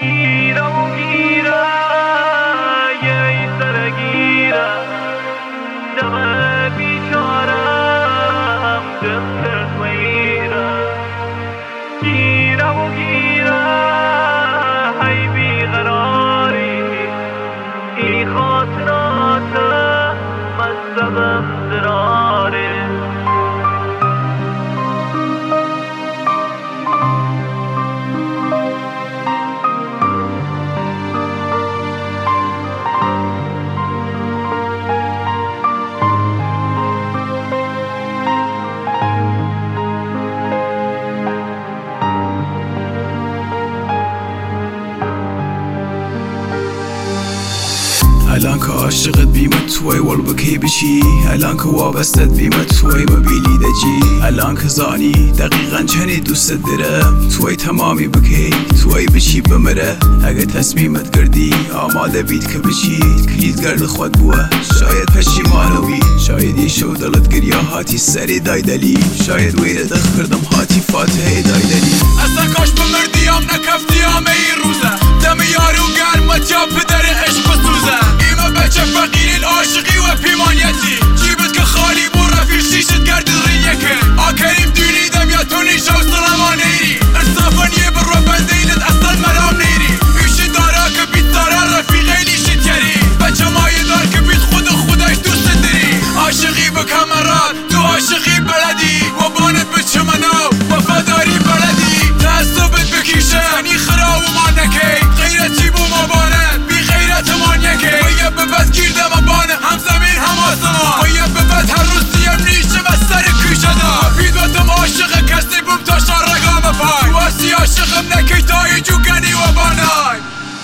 الان که عاشقت بیمت توی والبکی بشی، الان که وابستت بیمت توی مبیلی دجی، الان که زانی دقیقاً چنی دوست دارم توی تمامی بکی توی بشی بمره. اگه تصمیمت کردی آماده بید که بشی کلید گرد خود بوه، شاید پشیمانو بی، شاید ایشو دلت گریا هاتی سری دایدلی، شاید ویره دخ کردم هاتی فاتحه دایدلی. اصلا کاش بمردیام نکفتیام این روزه، دم یارو گرمت یا پدر عشق بسوزه. بچه فقیرین عاشقی و پیمانیتی، جیبت که خالی بو رفیق شیشت گرد رینیکه. آکریم دونیدم یا تو نیشه و سلمان نیری، ارصافن یه بر رو بندینت اصلا مرام نیری. ایشی دارا که بیت دارا رفیقه نیشت کری، بچه مایه دار که بیت خودش دوست داری. عاشقی به کمرات تو عاشقی بلدی، و بانت به چمنو وفاداری بلدی. تعصبت بکیشه زنی خراب ما نکی، غیرتی بو ما بانت بی غیرت مان یکی. ببت گیردم بانه هم زمین هم آسمان، باید ببت هر روز دیم نیشه و سر کیشه دا. بیدوتم عاشق کسی بوم تا شارگام پای، واسی عاشقم نکی تا ایجو گنی و بانای.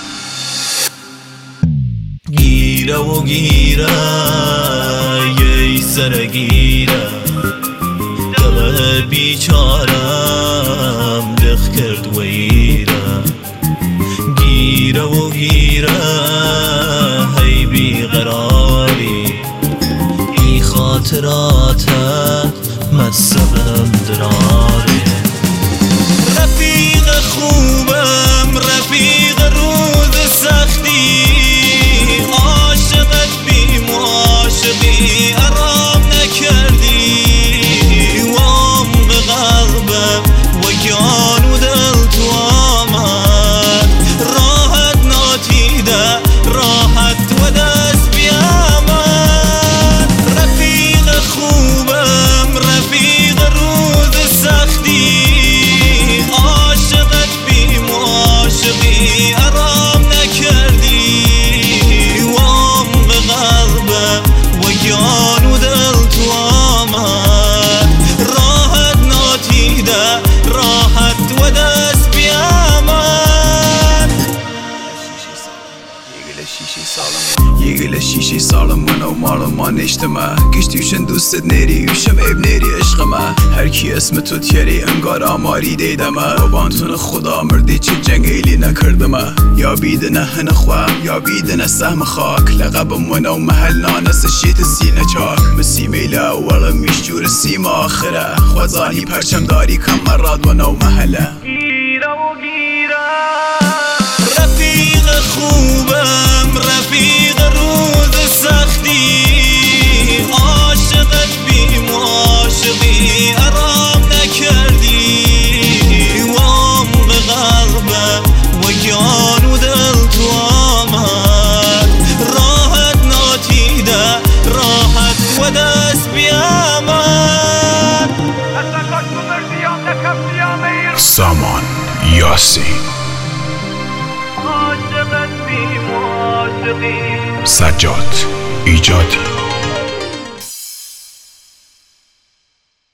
گیره و گیره یه سر گیره، دل بیچارم دخ کرد ویره. گیره و گیره هی بیقراری، ای خاطراتت مصبم دراره. رفیق خوبم رفیق روز سختی، عاشقت بی معاشقی آرام نکردی. و عمق قلبم و جان و دل تو آمد، راحت ناتیده راحت و دست بیامد. رفیق خوبم رفیق روز سختی، عاشقت بی معاشقی آرام نکردی. و عمق قلبم و جان و دل تو آمد، راحت ناتیده راحت و دست بیامد. یه شیشه سالم من و مال ما نشتمه، گشتیوشن دوستت نری وشم عیب نری عشقمه. هر کی اسم تو تیری انگار آماری دیدمه، بابانتون خدا مردی چه جنگیلی نکردمه. یا بیدنه هنخواه یا بیدنه سهم خاک، لقبم من و محل نانس شیت سینه چاک. مسیمیله اولا میشجور سیم آخره، خوزانی پرچم داری کم مراد من و محله. گیره و گیره رفیق خوبم رفیق روز سختی، عاشقت بی معاشقی آرام نکردی. و عمق قلبم و جان و دل تو آمد، راحت ناتیده راحت و دست بیامد. اصلا کاش بمردیام نکفتیام این سامان یاسین، عاشقت بی معاشقی. سجاد ایجادی.